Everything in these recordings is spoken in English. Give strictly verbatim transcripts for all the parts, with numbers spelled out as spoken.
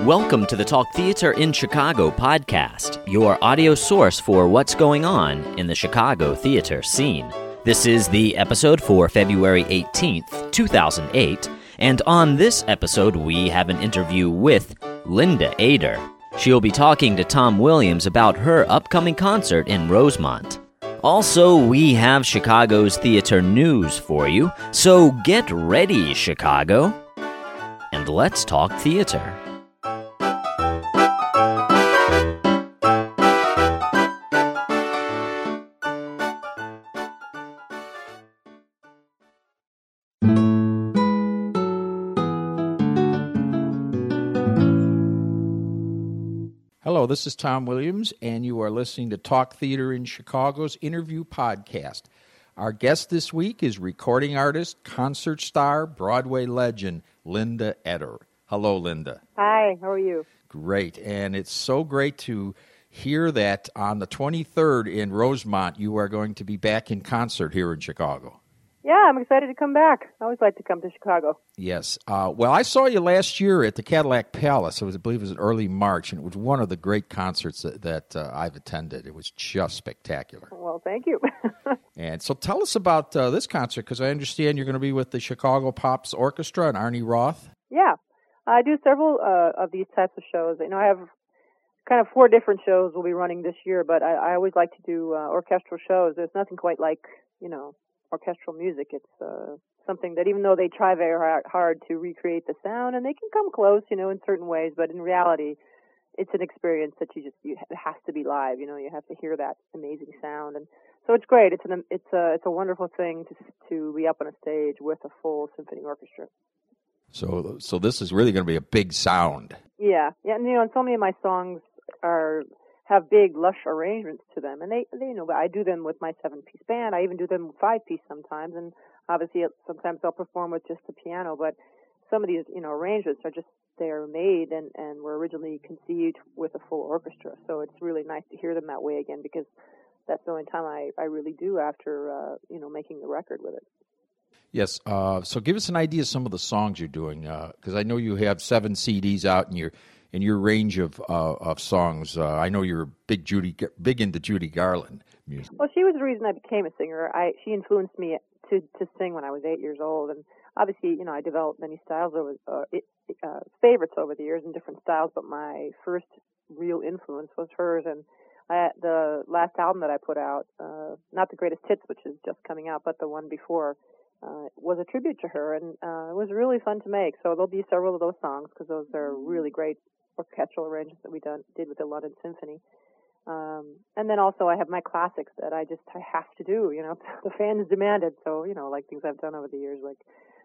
Welcome to the Talk Theater in Chicago podcast, your audio source for what's going on in the Chicago theater scene. This is the episode for February eighteenth, two thousand eight, and on this episode we have an interview with Linda Eder. She'll be talking to Tom Williams about her upcoming concert in Rosemont. Also, we have Chicago's theater news for you, so get ready, Chicago, and let's talk theater. Hello, this is Tom Williams, and you are listening to Talk Theater in Chicago's interview podcast. Our guest this week is recording artist, concert star, Broadway legend, Linda Eder. Hello, Linda. Hi, how are you? Great, and it's so great to hear that on the twenty-third in Rosemont, you are going to be back in concert here in Chicago. Yeah, I'm excited to come back. I always like to come to Chicago. Yes. Uh, well, I saw you last year at the Cadillac Palace. It was, I believe it was in early March, and it was one of the great concerts that, that uh, I've attended. It was just spectacular. Well, thank you. And so tell us about uh, this concert, because I understand you're going to be with the Chicago Pops Orchestra and Arnie Roth. Yeah. I do several uh, of these types of shows. You know, I have kind of four different shows we'll be running this year, but I, I always like to do uh, orchestral shows. There's nothing quite like, you know, orchestral music. It's uh, something that even though they try very hard, hard to recreate the sound, and they can come close, you know, in certain ways, but in reality, it's an experience that you just, you, it has to be live, you know, you have to hear that amazing sound. And so it's great. It's an, it's a, it's a wonderful thing to, to be up on a stage with a full symphony orchestra. So, so this is really going to be a big sound. Yeah. Yeah. And, you know, and so many of my songs are, have big, lush arrangements to them. And they, they, you know, I do them with my seven-piece band. I even do them five-piece sometimes. And obviously, it, sometimes I'll perform with just the piano. But some of these, you know, arrangements are just, they're made and, and were originally conceived with a full orchestra. So it's really nice to hear them that way again, because that's the only time I, I really do after, uh, you know, making the record with it. Yes. Uh, so give us an idea of some of the songs you're doing, because uh, I know you have seven C Ds out, and you're in your range of uh, of songs. Uh, I know you're big Judy, big into Judy Garland music. Well, she was the reason I became a singer. I she influenced me to to sing when I was eight years old, and obviously, you know, I developed many styles over uh, it, uh, favorites over the years in different styles. But my first real influence was hers, and I, the last album that I put out, uh, not the Greatest Hits, which is just coming out, but the one before, uh, was a tribute to her, and uh, it was really fun to make. So there'll be several of those songs, because those are really great orchestral arrangements that we done, did with the London Symphony. Um, and then also I have my classics that I just I have to do, you know, the fans demanded. So, you know, like things I've done over the years, like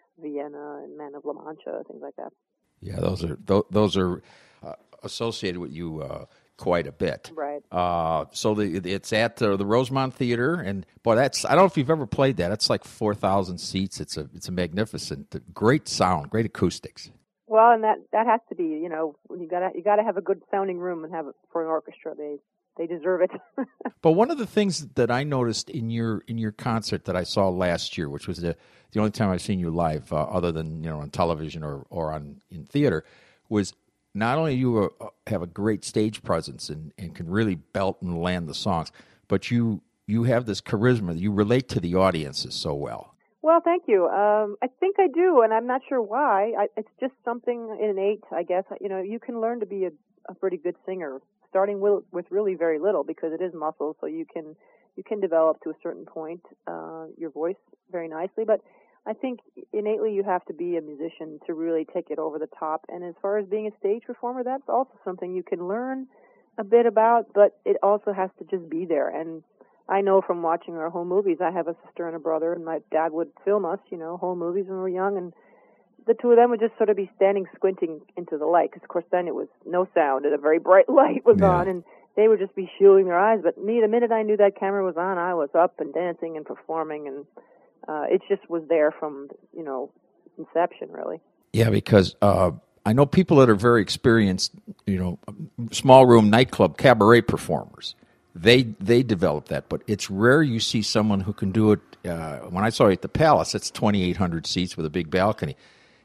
Vienna and Man of La Mancha, things like that. Yeah, those are th- those are uh, associated with you uh, quite a bit. Right. Uh, so the, it's at uh, the Rosemont Theater, and boy, that's I don't know if you've ever played that. It's like four thousand seats. It's a it's a magnificent, great sound, great acoustics. Well, and that, that has to be, you know, you gotta you gotta have a good sounding room and have it for an orchestra. They they deserve it. But one of the things that I noticed in your in your concert that I saw last year, which was the the only time I've seen you live, uh, other than, you know, on television or or on in theater, was not only you uh, have a great stage presence and, and can really belt and land the songs, but you you have this charisma. You relate to the audiences so well. Well, thank you. Um, I think I do, and I'm not sure why. I, it's just something innate, I guess. You know, you can learn to be a, a pretty good singer, starting with, with really very little, because it is muscle. So you can you can develop to a certain point uh, your voice very nicely. But I think innately you have to be a musician to really take it over the top. And as far as being a stage performer, that's also something you can learn a bit about, but it also has to just be there. And I know from watching our home movies, I have a sister and a brother, and my dad would film us, you know, home movies when we were young, and the two of them would just sort of be standing squinting into the light, because, of course, then it was no sound, and a very bright light was yeah. on, and they would just be shielding their eyes. But me, the minute I knew that camera was on, I was up and dancing and performing, and uh, it just was there from, you know, inception, really. Yeah, because uh, I know people that are very experienced, you know, small room nightclub cabaret performers. They they develop that, but it's rare you see someone who can do it. Uh, when I saw it at the Palace, it's twenty-eight hundred seats with a big balcony,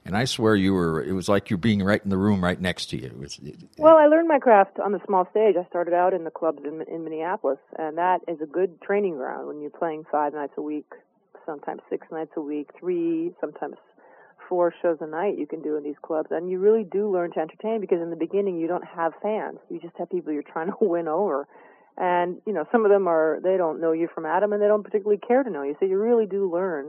And I swear you were, it was like you're being right in the room right next to you. It was, it, Well, I learned my craft on the small stage. I started out in the clubs in, in Minneapolis, and that is a good training ground when you're playing five nights a week, sometimes six nights a week, three, sometimes four shows a night you can do in these clubs. And you really do learn to entertain because in the beginning you don't have fans. You just have people you're trying to win over. And, you know, some of them are, they don't know you from Adam, and they don't particularly care to know you. So you really do learn.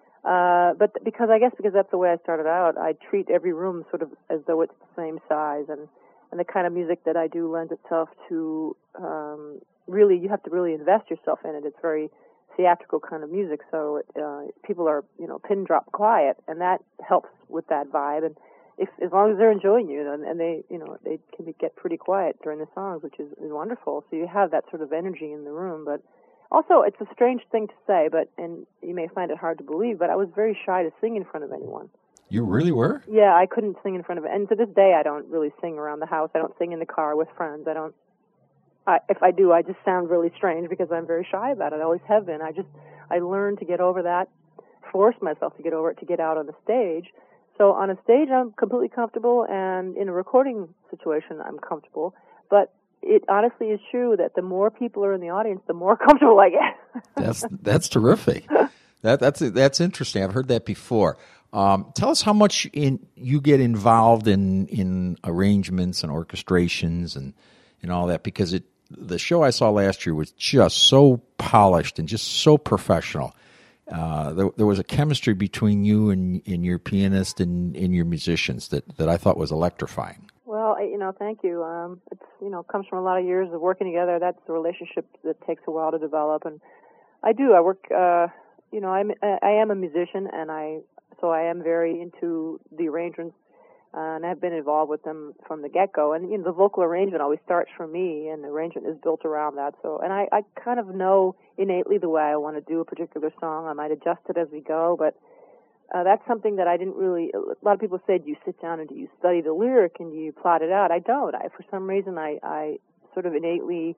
Uh, but because I guess because that's the way I started out, I treat every room sort of as though it's the same size, and, and the kind of music that I do lends itself to um, really, you have to really invest yourself in it. It's very theatrical kind of music, so it, uh, people are, you know, pin drop quiet, and that helps with that vibe. And if as long as they're enjoying you, and, and they, you know, they can be, get pretty quiet during the songs, which is, is wonderful. So you have that sort of energy in the room, but. Also, it's a strange thing to say, but and you may find it hard to believe, but I was very shy to sing in front of anyone. You really were? Yeah, I couldn't sing in front of, and to this day, I don't really sing around the house. I don't sing in the car with friends. I don't. I, if I do, I just sound really strange because I'm very shy about it. I always have been. I just I learned to get over that, force myself to get over it to get out on the stage. So on a stage, I'm completely comfortable, and in a recording situation, I'm comfortable, but. It honestly is true that the more people are in the audience, the more comfortable I get. that's that's terrific. That that's that's interesting. I've heard that before. Um, tell us how much in you get involved in, in arrangements and orchestrations and, and all that, because it the show I saw last year was just so polished and just so professional. Uh, there, there was a chemistry between you and, and your pianist and, and your musicians that, that I thought was electrifying. Well, you know, thank you. Um, it's, you know, comes from a lot of years of working together. That's a relationship that takes a while to develop. And I do. I work, uh, you know, I'm, I am a musician, and I, so I am very into the arrangements, uh, and I've been involved with them from the get-go. And, you know, the vocal arrangement always starts from me, and the arrangement is built around that. So, and I, I kind of know innately the way I want to do a particular song. I might adjust it as we go, but Uh, that's something that I didn't really, a lot of people say, do you sit down and do you study the lyric and do you plot it out? I don't. I, for some reason, I, I sort of innately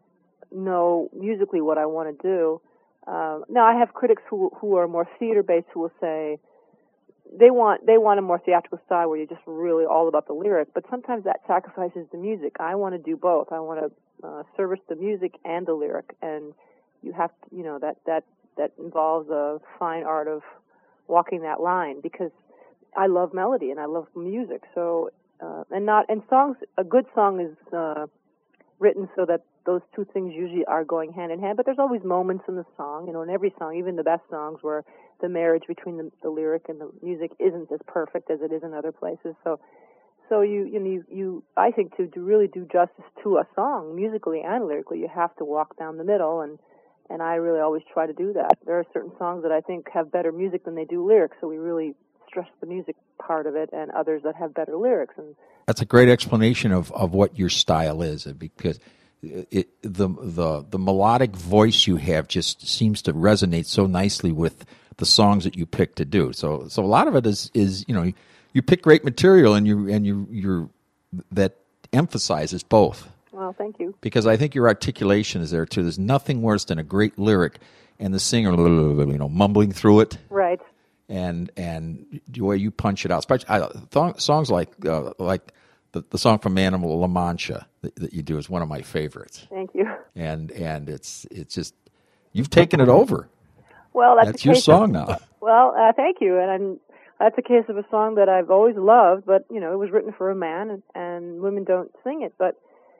know musically what I want to do. Um, now, I have critics who who are more theater-based who will say they want they want a more theatrical style where you're just really all about the lyric, but sometimes that sacrifices the music. I want to do both. I want to uh, service the music and the lyric, and you have to, you know, that, that, that involves a fine art of walking that line, because I love melody and I love music. So, uh, and not, and songs, a good song is, uh, written so that those two things usually are going hand in hand, but there's always moments in the song, you know, in every song, even the best songs, where the marriage between the, the lyric and the music isn't as perfect as it is in other places. So, so you, you know, you, you, I think to, to really do justice to a song, musically and lyrically, you have to walk down the middle, and And I really always try to do that. There are certain songs that I think have better music than they do lyrics, so we really stress the music part of it, and others that have better lyrics. And that's a great explanation of, of what your style is, because it, the the the melodic voice you have just seems to resonate so nicely with the songs that you pick to do. So so a lot of it is, is you know, you pick great material, and you and you you're that emphasizes both. Well, thank you. Because I think your articulation is there, too. There's nothing worse than a great lyric and the singer, you know, mumbling through it. Right. And and the way you punch it out. Especially I, th- songs like uh, like the, the song from Animal La Mancha that, that you do is one of my favorites. Thank you. And and it's it's just, you've taken it over. Well, that's, that's your song of, now. Well, uh, thank you. And I'm, that's a case of a song that I've always loved, but, you know, it was written for a man, and, and women don't sing it. But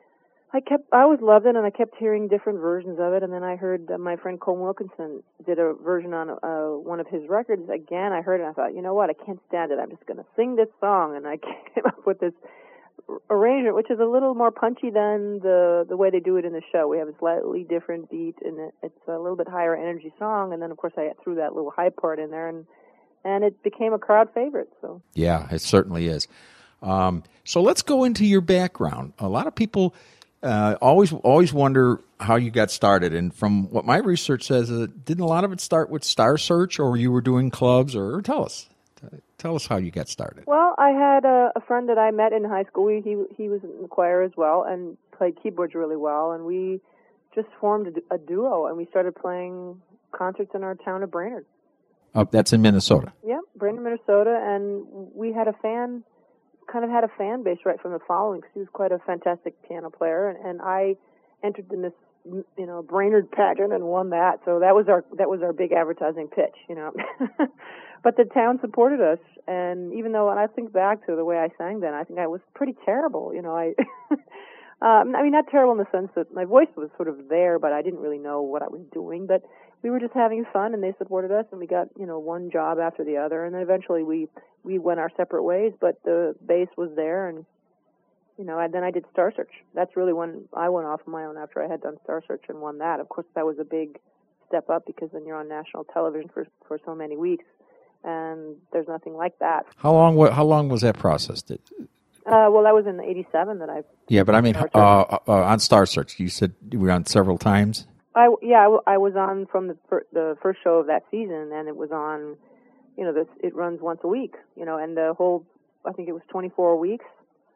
I kept, I always loved it, and I kept hearing different versions of it. And then I heard uh, my friend Colm Wilkinson did a version on uh, one of his records. Again, I heard it, and I thought, you know what, I can't stand it. I'm just going to sing this song. And I came up with this arrangement, which is a little more punchy than the the way they do it in the show. We have a slightly different beat, and it, it's a little bit higher energy song. And then, of course, I threw that little high part in there, and and it became a crowd favorite. So yeah, it certainly is. Um, so let's go into your background. A lot of people Uh, always, always wonder how you got started, and from what my research says, uh, didn't a lot of it start with Star Search, or you were doing clubs, or, or tell us, tell us how you got started. Well, I had a, a friend that I met in high school. He he was in the choir as well, and played keyboards really well, and we just formed a, a duo, and we started playing concerts in our town of Brainerd. Oh, that's in Minnesota. Yeah, Brainerd, Minnesota, and we had a fan, kind of had a fan base right from the following, because he was quite a fantastic piano player, and, and I entered in this, you know, Brainerd pageant and won that. So that was our that was our big advertising pitch, you know. But the town supported us, and even though, and I think back to the way I sang then, I think I was pretty terrible, you know. I, um, I mean, not terrible in the sense that my voice was sort of there, but I didn't really know what I was doing. But we were just having fun, and they supported us, and we got, you know, one job after the other, and then eventually we we went our separate ways. But the base was there, and you know, and then I did Star Search. That's really when I went off on my own after I had done Star Search and won that. Of course, that was a big step up because then you're on national television for for so many weeks, and there's nothing like that. How long? How long was that process? Did, uh, well, that was in eighty-seven that I. Yeah, but I mean, uh, uh, on Star Search, you said you were on several times. I yeah, I, w- I was on from the fir- the first show of that season, and it was on. You know, this it runs once a week. You know, and the whole I think it was twenty-four weeks.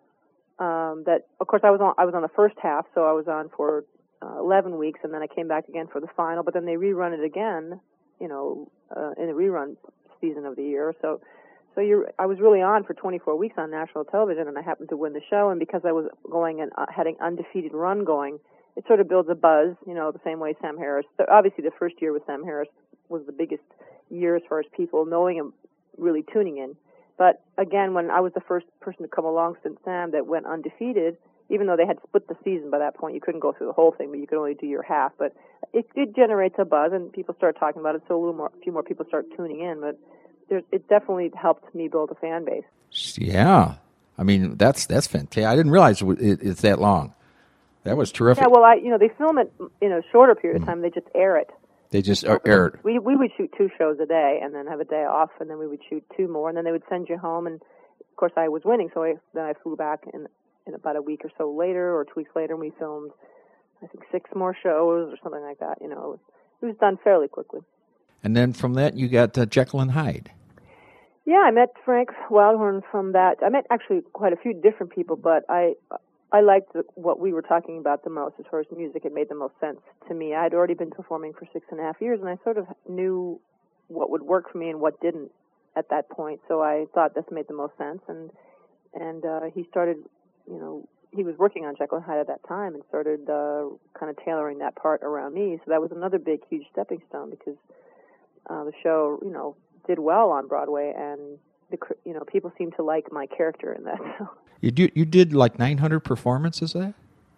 Um, that of course I was on I was on the first half, so I was on for uh, eleven weeks, and then I came back again for the final. But then they rerun it again, you know, uh, in the rerun season of the year. So, so you're I was really on for twenty-four weeks on national television, and I happened to win the show. And because I was going and uh, had an undefeated run going, it sort of builds a buzz, you know, the same way Sam Harris. So obviously, the first year with Sam Harris was the biggest year as far as people knowing him, really tuning in. But again, when I was the first person to come along since Sam that went undefeated, even though they had split the season by that point, you couldn't go through the whole thing, but you could only do your half. But it, it generates a buzz, and people start talking about it, so a little more, a few more people start tuning in. But there's, it definitely helped me build a fan base. Yeah, I mean that's that's fantastic. I didn't realize it, it, it's that long. That was terrific. Yeah, well, I you know they film it in a shorter period of time. They just air it. They just air it. We we would shoot two shows a day, and then have a day off, and then we would shoot two more, and then they would send you home. And of course, I was winning, so I, then I flew back in in about a week or so later, or two weeks later, and we filmed, I think, six more shows or something like that. You know, it was, it was done fairly quickly. And then from that, you got uh, Jekyll and Hyde. Yeah, I met Frank Wildhorn from that. I met actually quite a few different people, but I. I liked the, what we were talking about the most as far as music. It made the most sense to me. I had already been performing for six and a half years, and I sort of knew what would work for me and what didn't at that point. So I thought this made the most sense. And and uh, he started, you know, he was working on Jekyll and Hyde at that time and started uh, kind of tailoring that part around me. So that was another big, huge stepping stone because uh, the show, you know, did well on Broadway, and the you know people seemed to like my character in that. So. You do, you did like nine hundred performances there?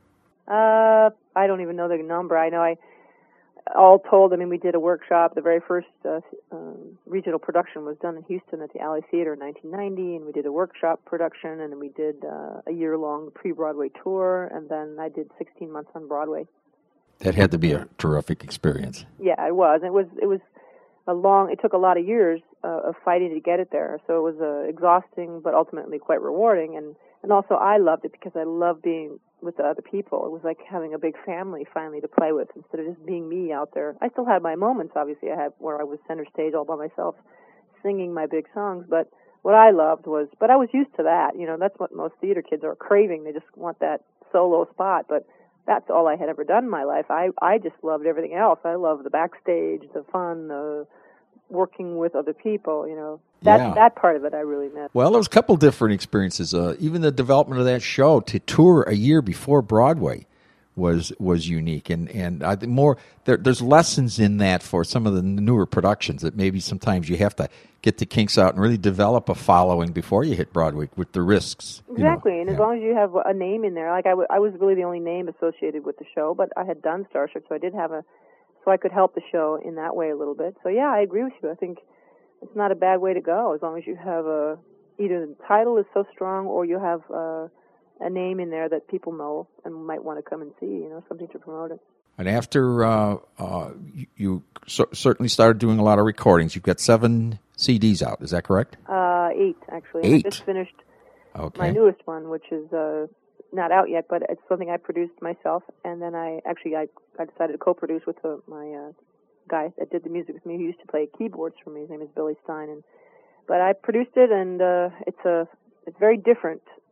Uh, I don't even know the number. I know I, all told, I mean, we did a workshop. The very first uh, um, regional production was done in Houston at the Alley Theater in nineteen ninety, and we did a workshop production, and then we did uh, a year-long pre-Broadway tour, and then I did sixteen months on Broadway. That had to be a terrific experience. Yeah, it was. It was. It was a long. It took a lot of years uh, of fighting to get it there. So it was uh, exhausting, but ultimately quite rewarding. And and also I loved it because I loved being with the other people. It was like having a big family finally to play with instead of just being me out there. I still had my moments, obviously, I had where I was center stage all by myself, singing my big songs. But what I loved was, but I was used to that. You know, that's what most theater kids are craving. They just want that solo spot. But that's all I had ever done in my life. I I just loved everything else. I loved the backstage, the fun, the working with other people, you know. That yeah. that part of it I really missed. Well, there was a couple different experiences. Uh, even the development of that show to tour a year before Broadway was was unique, and and I think more there, there's lessons in that for some of the newer productions that maybe sometimes you have to get the kinks out and really develop a following before you hit Broadway with the risks. Exactly, you know. and yeah. as long as you have a name in there, like I, w- I was really the only name associated with the show, but I had done Star Search, so I did have a, so I could help the show in that way a little bit. So yeah, I agree with you. I think it's not a bad way to go as long as you have a, either the title is so strong or you have a, a name in there that people know and might want to come and see, you know, something to promote it. And after uh, uh, you, you c- certainly started doing a lot of recordings. You've got seven C Ds out. Is that correct? Uh, eight, actually. Eight. I just finished okay. my newest one, which is uh, not out yet, but it's something I produced myself. And then I actually I, I decided to co-produce with uh, my uh, guy that did the music with me, who used to play keyboards for me. His name is Billy Stein. And but I produced it, and uh, it's a it's very different. It's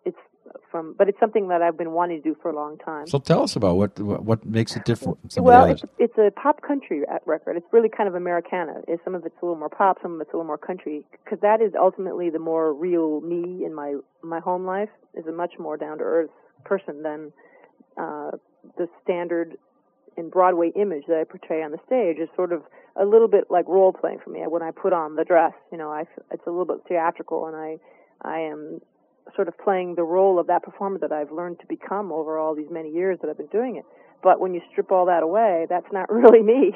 from, but it's something that I've been wanting to do for a long time. So tell us about what what, what makes it different from some well, of the others. It's, it's a pop country record. It's really kind of Americana. It's, some of it's a little more pop, some of it's a little more country, because that is ultimately the more real me in my my home life. Is a much more down to earth person than uh, the standard in Broadway image that I portray on the stage. Is sort of a little bit like role playing for me. When I put on the dress, you know, I, it's a little bit theatrical, and I I am sort of playing the role of that performer that I've learned to become over all these many years that I've been doing it. But when you strip all that away, that's not really me.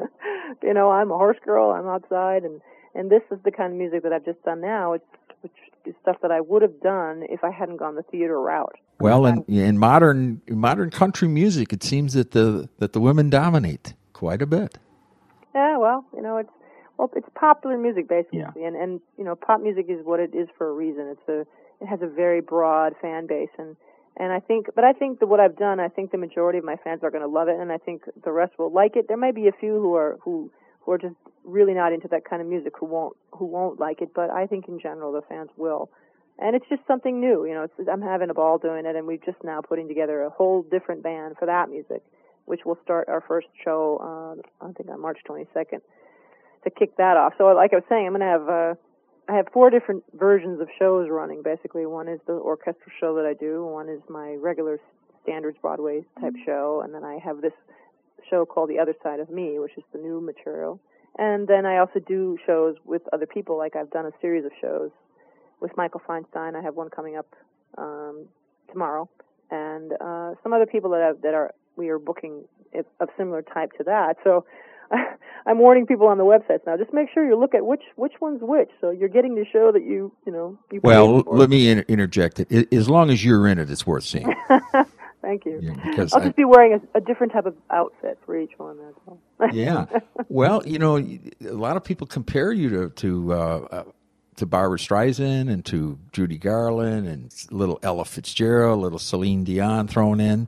You know, I'm a horse girl, I'm outside, and, and this is the kind of music that I've just done now, it's, which is stuff that I would have done if I hadn't gone the theater route. Well, in, in modern in modern country music, it seems that the that the women dominate quite a bit. Yeah, well, you know, it's well, it's popular music basically, Yeah. and and you know, pop music is what it is for a reason. It's a It has a very broad fan base, and, and I think, but I think that what I've done, I think the majority of my fans are going to love it, and I think the rest will like it. There may be a few who are who who are just really not into that kind of music who won't who won't like it, but I think in general the fans will. And it's just something new, you know. It's, I'm having a ball doing it, and we've just now putting together a whole different band for that music, which will start our first show, uh, I think on March twenty-second, to kick that off. So, like I was saying, I'm going to have. Uh, I have four different versions of shows running, basically. One is the orchestral show that I do, one is my regular standards Broadway type show, and then I have this show called The Other Side of Me, which is the new material. And then I also do shows with other people, like I've done a series of shows with Michael Feinstein. I have one coming up um, tomorrow, and uh, some other people that have, that are we are booking of similar type to that. So I'm warning people on the websites now. Just make sure you look at which which one's which, so you're getting the show that you you know. You well, let me in, interject it. I, as long as you're in it, it's worth seeing. Thank you. Yeah, because I'll I, just be wearing a, a different type of outfit for each one. That's all. Yeah. Well, you know, a lot of people compare you to to uh, uh, to Barbra Streisand and to Judy Garland and little Ella Fitzgerald, little Celine Dion thrown in.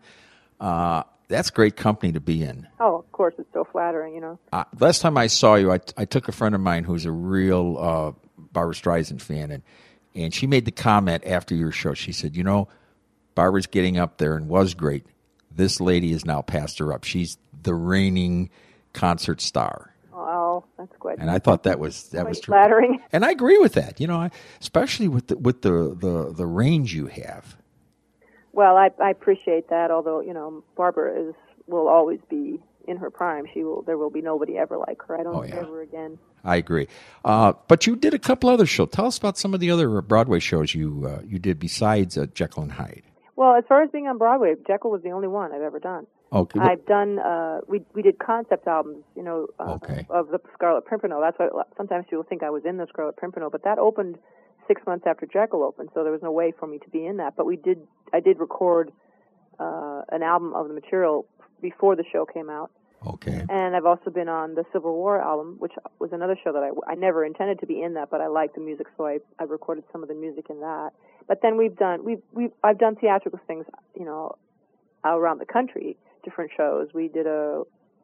Uh, that's great company to be in. Oh, of course, it's so flattering, you know. Uh, last time I saw you, I, I took a friend of mine who's a real uh, Barbra Streisand fan, and and she made the comment after your show. She said, you know, Barbara's getting up there and was great. This lady has now passed her up. She's the reigning concert star. Oh, that's quite. And I thought that was that quite was true. Flattering. And I agree with that. You know, I, especially with the, with the, the, the range you have. Well, I, I appreciate that. Although you know, Barbara is will always be in her prime. She will. There will be nobody ever like her. I don't Oh, think yeah. ever again. I agree. Uh, but you did a couple other shows. Tell us about some of the other Broadway shows you uh, you did besides uh, Jekyll and Hyde. Well, as far as being on Broadway, Jekyll was the only one I've ever done. Okay. I've done. Uh, we we did concept albums, you know, uh, Okay. of the Scarlet Pimpernel. That's why sometimes people think I was in the Scarlet Pimpernel, but that opened six months after Jekyll opened, so there was no way for me to be in that. But we did. I did record uh, an album of the material before the show came out. Okay. And I've also been on the Civil War album, which was another show that I, I never intended to be in that, but I liked the music, so I, I recorded some of the music in that. But then we've done we've we've I've done theatrical things, you know, around the country, different shows. We did a,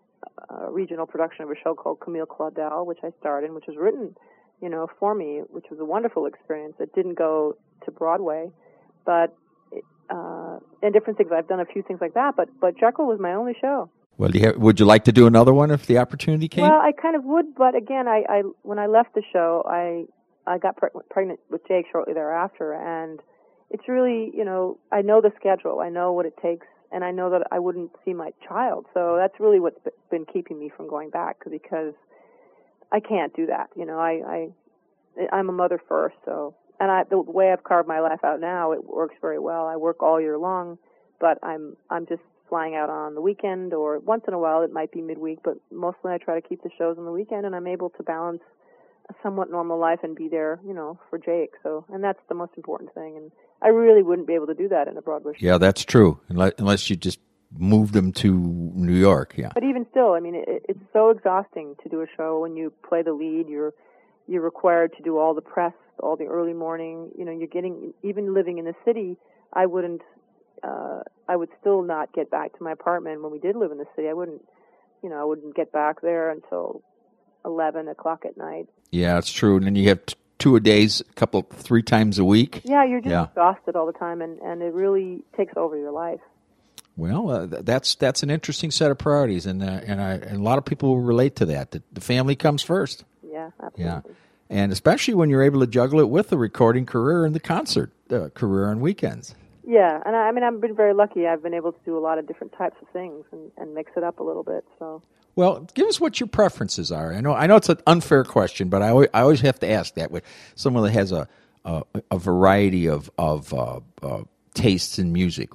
a regional production of a show called Camille Claudel, which I starred in, which was written, you know, for me, which was a wonderful experience. It didn't go to Broadway, but uh, and different things. I've done a few things like that, but but Jekyll was my only show. Well, do you have, would you like to do another one if the opportunity came? Well, I kind of would, but again, I, I when I left the show, I I got pre- pregnant with Jake shortly thereafter, and it's really, you know, I know the schedule, I know what it takes, and I know that I wouldn't see my child, so that's really what's been keeping me from going back, because I can't do that, you know. I, I I'm a mother first, so and I the way I've carved my life out now, it works very well. I work all year long, but I'm I'm just flying out on the weekend, or once in a while it might be midweek, but mostly I try to keep the shows on the weekend, and I'm able to balance a somewhat normal life and be there, you know, for Jake. So, and that's the most important thing, and I really wouldn't be able to do that in a Broadway show. Yeah, that's true, unless, unless you just moved them to New York, yeah. But even still, I mean, it, it's so exhausting to do a show when you play the lead. You're you're required to do all the press, all the early morning, you know, you're getting, even living in the city, I wouldn't Uh, I would still not get back to my apartment when we did live in the city. I wouldn't, you know, I wouldn't get back there until eleven o'clock at night. Yeah, it's true. And then you have t- two a days, a couple, three times a week. Yeah, you're just Yeah. exhausted all the time, and, and it really takes over your life. Well, uh, th- that's that's an interesting set of priorities, and uh, and, I, and a lot of people will relate to that. The, the family comes first. Yeah, absolutely. Yeah, and especially when you're able to juggle it with the recording career and the concert uh, career on weekends. Yeah, and I, I mean, I've been very lucky. I've been able to do a lot of different types of things and, and mix it up a little bit. So, well, give us what your preferences are. I know I know it's an unfair question, but I always, I always have to ask that with someone that has a a, a variety of of uh, uh, tastes in music.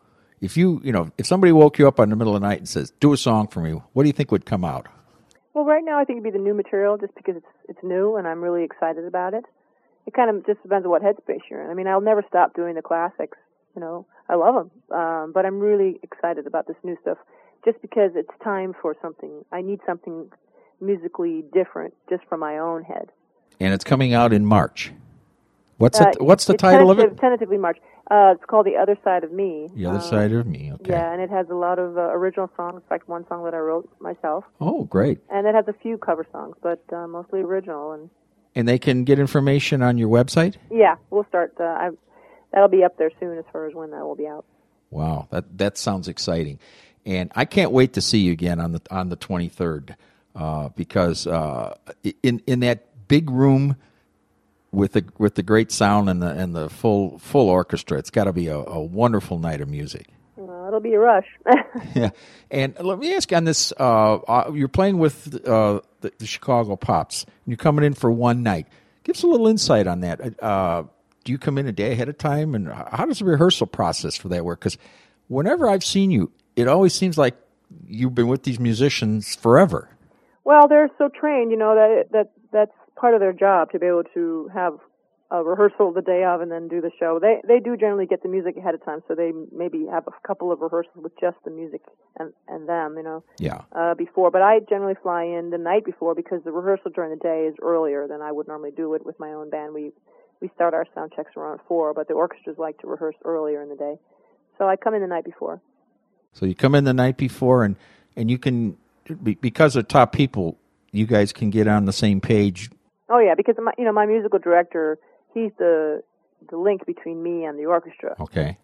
If you you know if somebody woke you up in the middle of the night and says, "Do a song for me," what do you think would come out? well, right now I think it'd be the new material, just because it's it's new and I'm really excited about it. It kind of just depends on what headspace you're in. I mean, I'll never stop doing the classics. You know, I love them, um, but I'm really excited about this new stuff, just because it's time for something. I need something musically different, just for my own head. And it's coming out in March. What's Uh, it, what's the it's title of tentative- it? Tentatively March. Uh, it's called The Other Side of Me. The Other Um, Side of Me. Okay. Yeah, and it has a lot of uh, original songs, like one song that I wrote myself, Oh, great. and it has a few cover songs, but uh, mostly original. And And they can get information on your website? yeah, we'll start. Uh, I, that'll be up there soon, as far as when that will be out. Wow, that that sounds exciting, and I can't wait to see you again on the on the twenty-third, uh, because uh, in in that big room with the with the great sound and the and the full full orchestra, it's got to be a, a wonderful night of music. Well, it'll be a rush. Yeah, and let me ask you on this: uh, uh, you're playing with uh, the, the Chicago Pops, and you're coming in for one night. Give us a little insight on that. Uh, do you come in a day ahead of time, and how does the rehearsal process for that work? Because whenever I've seen you, it always seems like you've been with these musicians forever. Well, they're so trained, you know, that that that's part of their job, to be able to have a rehearsal the day of and then do the show. They they do generally get the music ahead of time, so they maybe have a couple of rehearsals with just the music and and them, you know, Yeah. uh, before. But I generally fly in the night before, because the rehearsal during the day is earlier than I would normally do it with my own band. We we start our sound checks around four, but the orchestras like to rehearse earlier in the day. So I come in the night before. So you come in the night before, and, and you can, be- because they're top people, you guys can get on the same page. Oh yeah, because my, you know, my musical director, he's the the link between me and the orchestra. Okay.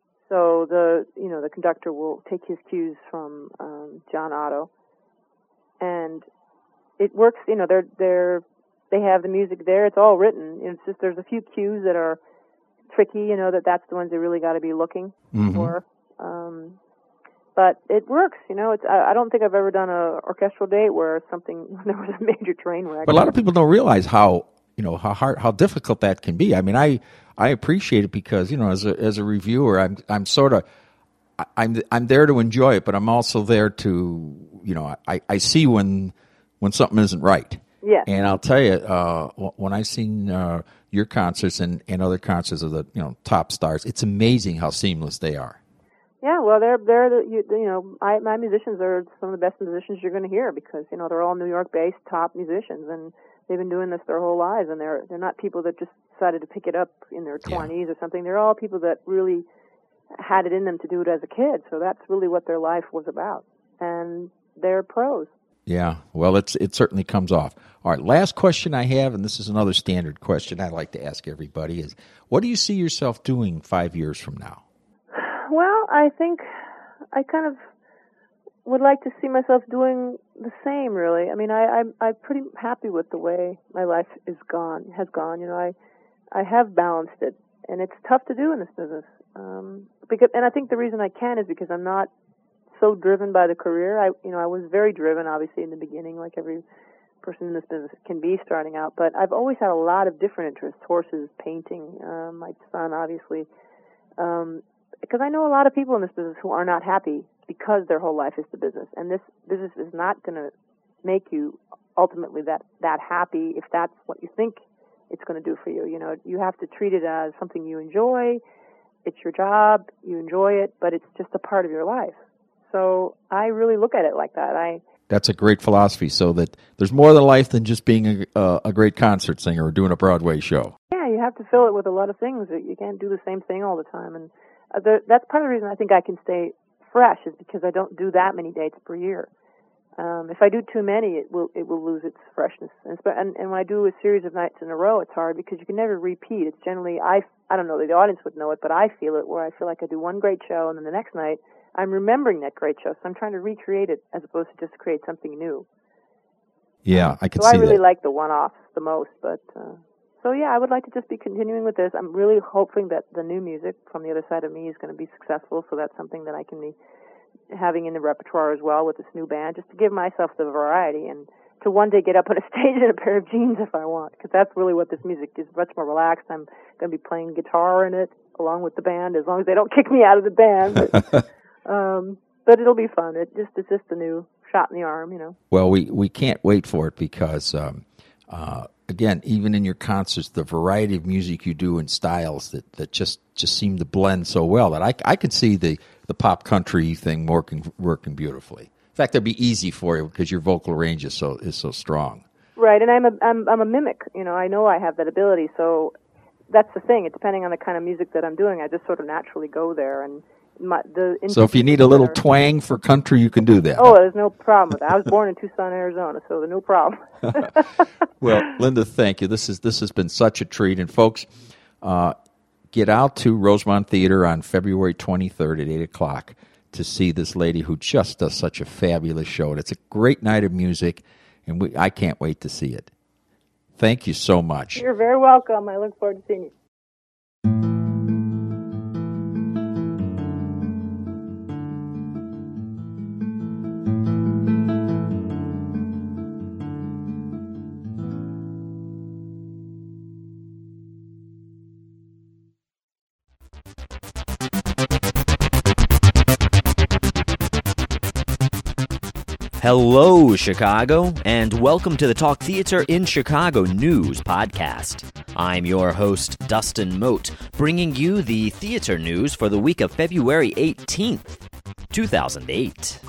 So the you know the conductor will take his cues from um, John Otto, and it works. You know, they're they're they have the music there. It's all written. It's just there's a few cues that are tricky. You know, that that's the ones they really got to be looking Mhm. for. Um, but it works. You know, it's I, I don't think I've ever done a orchestral date where something there was a major train wreck. But a lot of people don't realize how you know how hard, how difficult that can be. I mean, I I appreciate it because you know as a as a reviewer, I'm I'm sort of I'm I'm there to enjoy it, but I'm also there to you know I, I see when when something isn't right. Yeah. And I'll tell you, uh, when I've seen uh, your concerts and, and other concerts of the you know top stars, it's amazing how seamless they are. Yeah, well, they're they're the, you, you know I, my musicians are some of the best musicians you're going to hear, because you know they're all New York-based top musicians, and they've been doing this their whole lives, and they're they're not people that just decided to pick it up in their twenties Yeah. or something. They're all people that really had it in them to do it as a kid. So that's really what their life was about, and they're pros. Yeah, well, it's it certainly comes off. All right, last question I have, and this is another standard question I like to ask everybody: is what do you see yourself doing five years from now? Well, I think I kind of would like to see myself doing the same, really. I mean, I, I'm, I'm pretty happy with the way my life is gone, has gone. You know, I, I have balanced it, and it's tough to do in this business. Um, because, and I think the reason I can is because I'm not so driven by the career. I, you know, I was very driven, obviously, in the beginning, like every person in this business can be starting out. But I've always had a lot of different interests: horses, painting, uh, my son, obviously. Um, because I know a lot of people in this business who are not happy because their whole life is the business, and this business is not going to make you ultimately that that happy if that's what you think it's going to do for you. You know, you have to treat it as something you enjoy. It's your job, you enjoy it, but it's just a part of your life. So I really look at it like that. I That's a great philosophy. So that there's more to life than just being a, uh, a great concert singer or doing a Broadway show. yeah, you have to fill it with a lot of things. You can't do the same thing all the time, and uh, the, that's part of the reason I think I can stay fresh is because I don't do that many dates per year. Um, if I do too many, it will it will lose its freshness. And, and and when I do a series of nights in a row, it's hard because you can never repeat. It's generally I I don't know the audience would know it, but I feel it where I feel like I do one great show and then the next night I'm remembering that great show, so I'm trying to recreate it as opposed to just create something new. Yeah, I can so see that. So I really like the one-offs the most, but uh, so yeah, I would like to just be continuing with this. I'm really hoping that the new music from The Other Side of Me is going to be successful, so that's something that I can be having in the repertoire as well with this new band, just to give myself the variety and to one day get up on a stage in a pair of jeans if I want, because that's really what this music is, much more relaxed. I'm going to be playing guitar in it along with the band, as long as they don't kick me out of the band. But, um, but it'll be fun. It just it's just a new shot in the arm, you know. Well, we, we can't wait for it because, um, uh, again, even in your concerts, the variety of music you do and styles that, that just, just seem to blend so well that I, I can see the the pop country thing working working beautifully. In fact, it'd be easy for you because your vocal range is so is so strong. Right, and I'm a I'm I'm a mimic. You know, I know I have that ability. So that's the thing. It's depending on the kind of music that I'm doing. I just sort of naturally go there. And my, the so if you need a little are, twang for country, you can do that. Oh, there's no problem with that. I was born in Tucson, Arizona, so there's no problem. Well, Linda, thank you. This is this has been such a treat, and folks. Uh, Get out to Rosemont Theater on February twenty-third at eight o'clock to see this lady who just does such a fabulous show. And it's a great night of music, and we, I can't wait to see it. Thank you so much. You're very welcome. I look forward to seeing you. Hello, Chicago, and welcome to the Talk Theater in Chicago News podcast. I'm your host, Dustin Mote, bringing you the theater news for the week of February eighteenth, two thousand eight.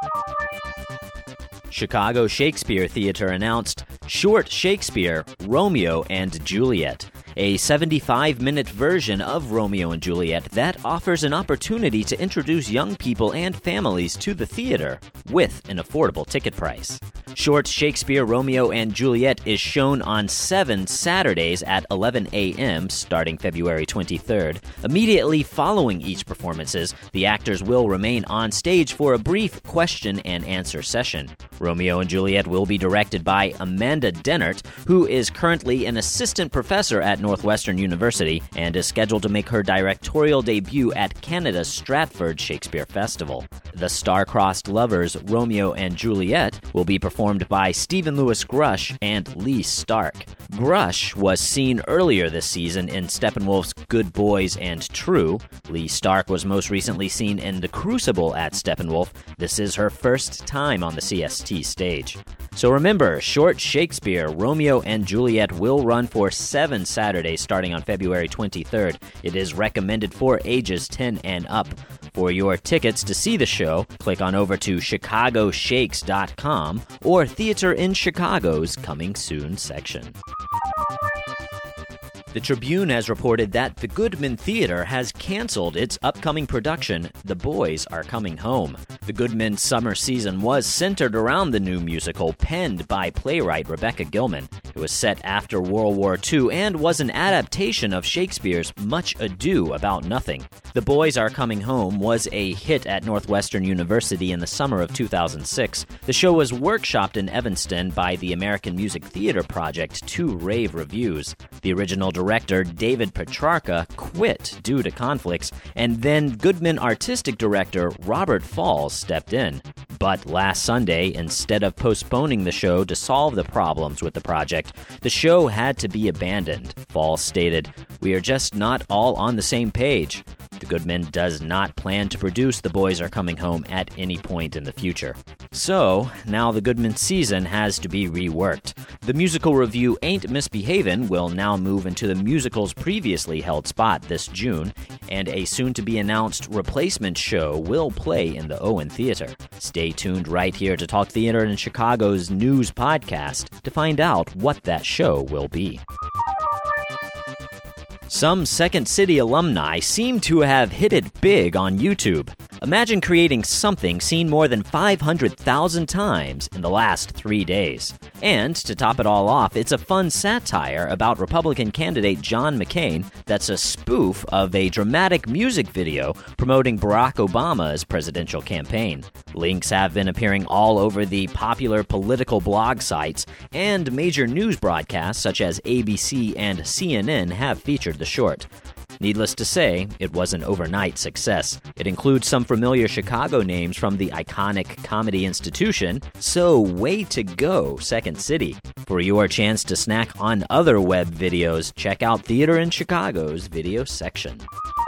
Chicago Shakespeare Theater announced Short Shakespeare, Romeo and Juliet, a seventy-five minute version of Romeo and Juliet that offers an opportunity to introduce young people and families to the theater with an affordable ticket price. Short Shakespeare, Romeo and Juliet is shown on seven Saturdays at eleven a.m. starting February twenty-third. Immediately following each performances, the actors will remain on stage for a brief question and answer session. Romeo and Juliet will be directed by Amanda Dennert, who is currently an assistant professor at Northwestern University and is scheduled to make her directorial debut at Canada's Stratford Shakespeare Festival. The star-crossed lovers, Romeo and Juliet, will be performed by Stephen Lewis Grush and Lee Stark. Grush was seen earlier this season in Steppenwolf's Good Boys and True. Lee Stark was most recently seen in The Crucible at Steppenwolf. This is her first time on the C S T stage. So remember, Short Shakespeare, Romeo and Juliet will run for seven Saturdays starting on February twenty-third. It is recommended for ages ten and up. For your tickets to see the show, click on over to chicago shakes dot com or Theater in Chicago's Coming Soon section. The Tribune has reported that the Goodman Theater has canceled its upcoming production, The Boys Are Coming Home. The Goodman summer season was centered around the new musical penned by playwright Rebecca Gilman. It was set after World War Two and was an adaptation of Shakespeare's Much Ado About Nothing. The Boys Are Coming Home was a hit at Northwestern University in the summer of two thousand six. The show was workshopped in Evanston by the American Music Theater Project to rave reviews. The original director, David Petrarca, quit due to conflicts, and then Goodman artistic director Robert Falls stepped in. But last Sunday, instead of postponing the show to solve the problems with the project, the show had to be abandoned. Falls stated, "We are just not all on the same page." The Goodman does not plan to produce The Boys Are Coming Home at any point in the future. So, now the Goodman season has to be reworked. The musical review Ain't Misbehavin' will now move into the musical's previously held spot this June, and a soon-to-be-announced replacement show will play in the Owen Theater. Stay tuned right here to Talk Theater in Chicago's news podcast to find out what that show will be. Some Second City alumni seem to have hit it big on YouTube. Imagine creating something seen more than five hundred thousand times in the last three days. And to top it all off, it's a fun satire about Republican candidate John McCain that's a spoof of a dramatic music video promoting Barack Obama's presidential campaign. Links have been appearing all over the popular political blog sites, and major news broadcasts such as A B C and C N N have featured the short. Needless to say, it was an overnight success. It includes some familiar Chicago names from the iconic comedy institution, so way to go, Second City. For your chance to snack on other web videos, check out Theater in Chicago's video section.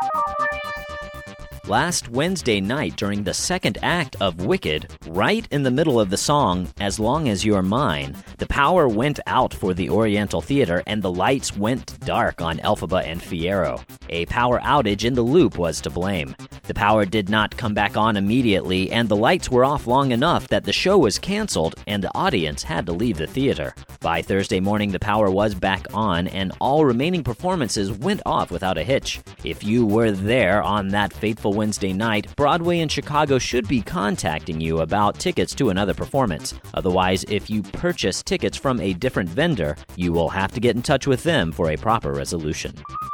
Last Wednesday night, during the second act of Wicked, right in the middle of the song, As Long As You're Mine, the power went out for the Oriental Theater and the lights went dark on Elphaba and Fierro. A power outage in the loop was to blame. The power did not come back on immediately, and the lights were off long enough that the show was canceled and the audience had to leave the theater. By Thursday morning, the power was back on, and all remaining performances went off without a hitch. If you were there on that fateful Wednesday night, Broadway in Chicago should be contacting you about tickets to another performance. Otherwise, if you purchase tickets from a different vendor, you will have to get in touch with them for a proper resolution.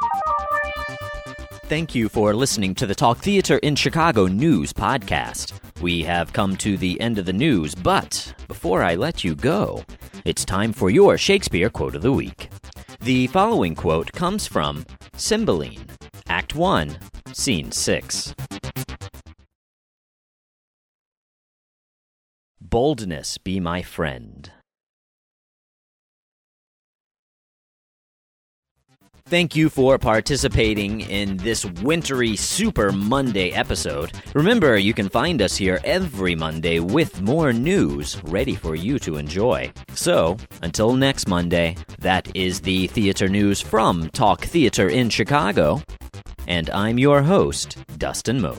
Thank you for listening to the Talk Theater in Chicago News Podcast. We have come to the end of the news, but before I let you go, it's time for your Shakespeare Quote of the Week. The following quote comes from Cymbeline, Act one, Scene six. Boldness be my friend. Thank you for participating in this wintry Super Monday episode. Remember, you can find us here every Monday with more news ready for you to enjoy. So, until next Monday, that is the theater news from Talk Theater in Chicago. And I'm your host, Dustin Moat.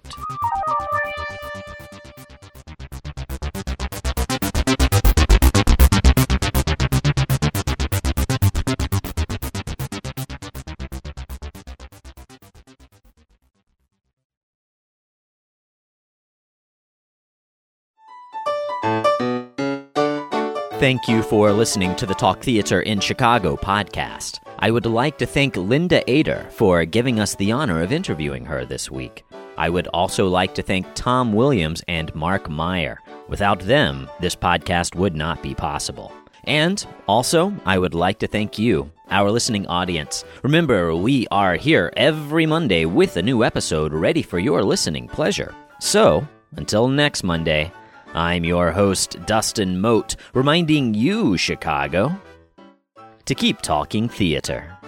Thank you for listening to the Talk Theater in Chicago podcast. I would like to thank Linda Ader for giving us the honor of interviewing her this week. I would also like to thank Tom Williams and Mark Meyer. Without them, this podcast would not be possible. And also, I would like to thank you, our listening audience. Remember, we are here every Monday with a new episode ready for your listening pleasure. So, until next Monday, I'm your host, Dustin Moat, reminding you, Chicago, to keep talking theater.